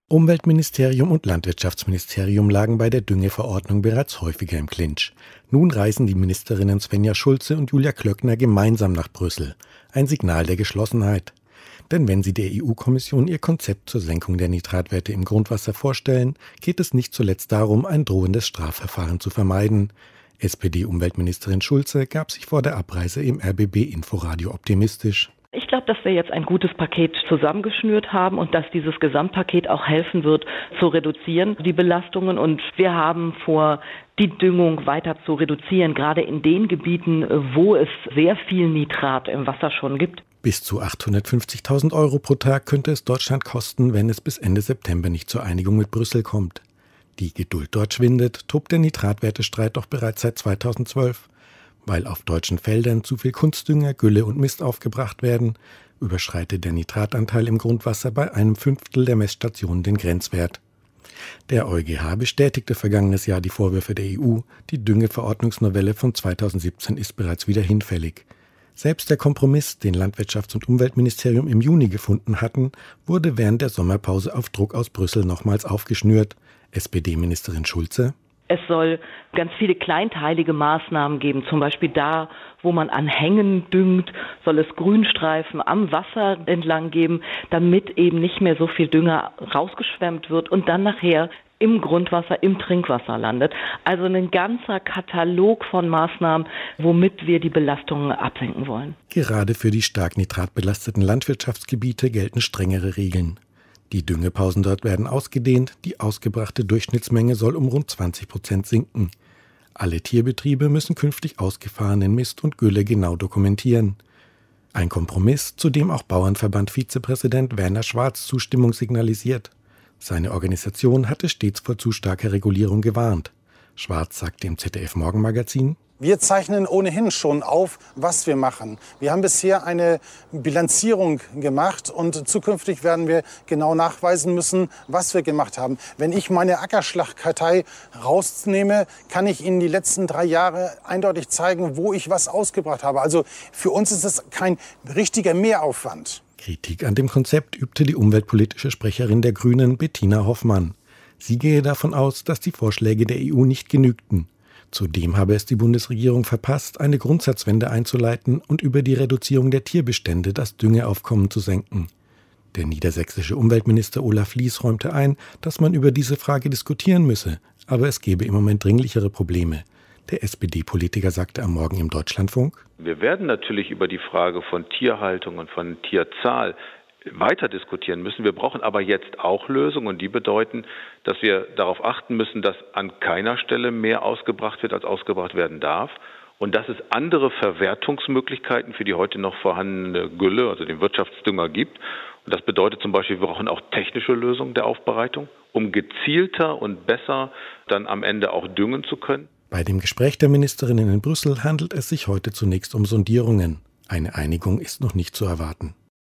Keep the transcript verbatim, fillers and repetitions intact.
Umweltministerium und Landwirtschaftsministerium lagen bei der Düngeverordnung bereits häufiger im Clinch. Nun reisen die Ministerinnen Svenja Schulze und Julia Klöckner gemeinsam nach Brüssel. Ein Signal der Geschlossenheit. Denn wenn sie der E U-Kommission ihr Konzept zur Senkung der Nitratwerte im Grundwasser vorstellen, geht es nicht zuletzt darum, ein drohendes Strafverfahren zu vermeiden. S P D-Umweltministerin Schulze gab sich vor der Abreise im R B B-Inforadio optimistisch. Ich glaube, dass wir jetzt ein gutes Paket zusammengeschnürt haben und dass dieses Gesamtpaket auch helfen wird, zu reduzieren, die Belastungen. Und wir haben vor, die Düngung weiter zu reduzieren, gerade in den Gebieten, wo es sehr viel Nitrat im Wasser schon gibt. Bis zu achthundertfünfzigtausend Euro pro Tag könnte es Deutschland kosten, wenn es bis Ende September nicht zur Einigung mit Brüssel kommt. Die Geduld dort schwindet, tobt der Nitratwertestreit doch bereits seit zweitausendzwölf. Weil auf deutschen Feldern zu viel Kunstdünger, Gülle und Mist aufgebracht werden, überschreitet der Nitratanteil im Grundwasser bei einem Fünftel der Messstationen den Grenzwert. Der EuGH bestätigte vergangenes Jahr die Vorwürfe der E U, die Düngeverordnungsnovelle von zweitausendsiebzehn ist bereits wieder hinfällig. Selbst der Kompromiss, den Landwirtschafts- und Umweltministerium im Juni gefunden hatten, wurde während der Sommerpause auf Druck aus Brüssel nochmals aufgeschnürt. S P D-Ministerin Schulze: Es soll ganz viele kleinteilige Maßnahmen geben, zum Beispiel da, wo man an Hängen düngt, soll es Grünstreifen am Wasser entlang geben, damit eben nicht mehr so viel Dünger rausgeschwemmt wird und dann nachher im Grundwasser, im Trinkwasser landet. Also ein ganzer Katalog von Maßnahmen, womit wir die Belastungen absenken wollen. Gerade für die stark nitratbelasteten Landwirtschaftsgebiete gelten strengere Regeln. Die Düngepausen dort werden ausgedehnt, die ausgebrachte Durchschnittsmenge soll um rund zwanzig Prozent sinken. Alle Tierbetriebe müssen künftig ausgefahrenen Mist und Gülle genau dokumentieren. Ein Kompromiss, zu dem auch Bauernverband-Vizepräsident Werner Schwarz Zustimmung signalisiert. Seine Organisation hatte stets vor zu starker Regulierung gewarnt. Schwarz sagte im Z D F-Morgenmagazin: Wir zeichnen ohnehin schon auf, was wir machen. Wir haben bisher eine Bilanzierung gemacht und zukünftig werden wir genau nachweisen müssen, was wir gemacht haben. Wenn ich meine Ackerschlachtkartei rausnehme, kann ich Ihnen die letzten drei Jahre eindeutig zeigen, wo ich was ausgebracht habe. Also für uns ist es kein richtiger Mehraufwand. Kritik an dem Konzept übte die umweltpolitische Sprecherin der Grünen, Bettina Hoffmann. Sie gehe davon aus, dass die Vorschläge der E U nicht genügten. Zudem habe es die Bundesregierung verpasst, eine Grundsatzwende einzuleiten und über die Reduzierung der Tierbestände das Düngeaufkommen zu senken. Der niedersächsische Umweltminister Olaf Lies räumte ein, dass man über diese Frage diskutieren müsse, aber es gebe im Moment dringlichere Probleme. Der S P D-Politiker sagte am Morgen im Deutschlandfunk: Wir werden natürlich über die Frage von Tierhaltung und von Tierzahl weiter diskutieren müssen. Wir brauchen aber jetzt auch Lösungen und die bedeuten, dass wir darauf achten müssen, dass an keiner Stelle mehr ausgebracht wird, als ausgebracht werden darf und dass es andere Verwertungsmöglichkeiten für die heute noch vorhandene Gülle, also den Wirtschaftsdünger, gibt. Und das bedeutet zum Beispiel, wir brauchen auch technische Lösungen der Aufbereitung, um gezielter und besser dann am Ende auch düngen zu können. Bei dem Gespräch der Ministerinnen in Brüssel handelt es sich heute zunächst um Sondierungen. Eine Einigung ist noch nicht zu erwarten.